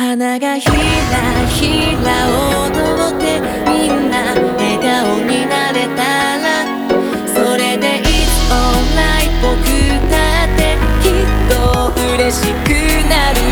花がひらひら踊ってみんな笑顔になれたらそれで It's alright 僕だってきっと嬉しくなる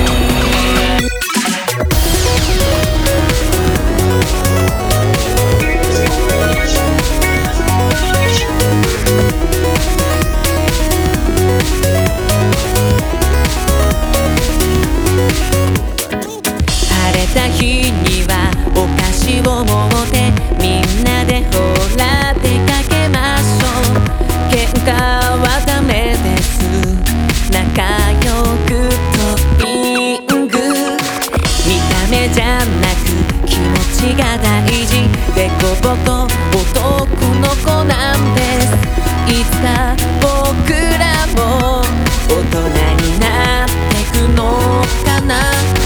日にはお菓子を持ってみんなでほら出かけましょう喧嘩はダメです仲良くトッピング見た目じゃなく気持ちが大事でこぼこ男の子なんですいつか僕らも大人になってくのかな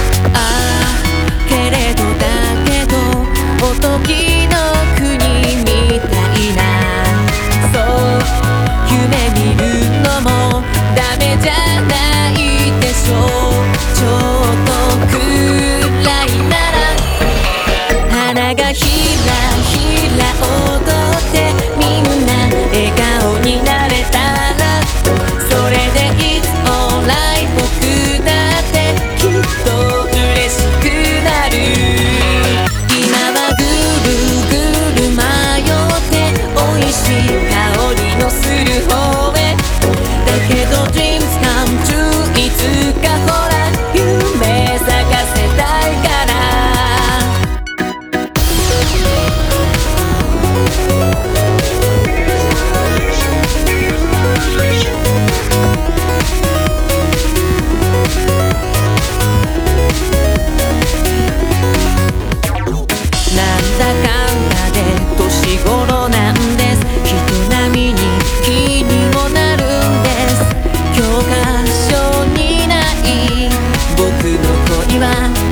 時の国みたいなそう夢見るのもダメじゃないでしょちょっとくらいなら花がひらひら踊ってみんな笑顔になれたらそれで It's alright 僕だってきっと嬉しくなる香りのする方へだけど Dreams come true いつかほら夢咲かせたいからなんだかんだで年頃なんです人並みに気にもなるんです教科書にない僕の恋は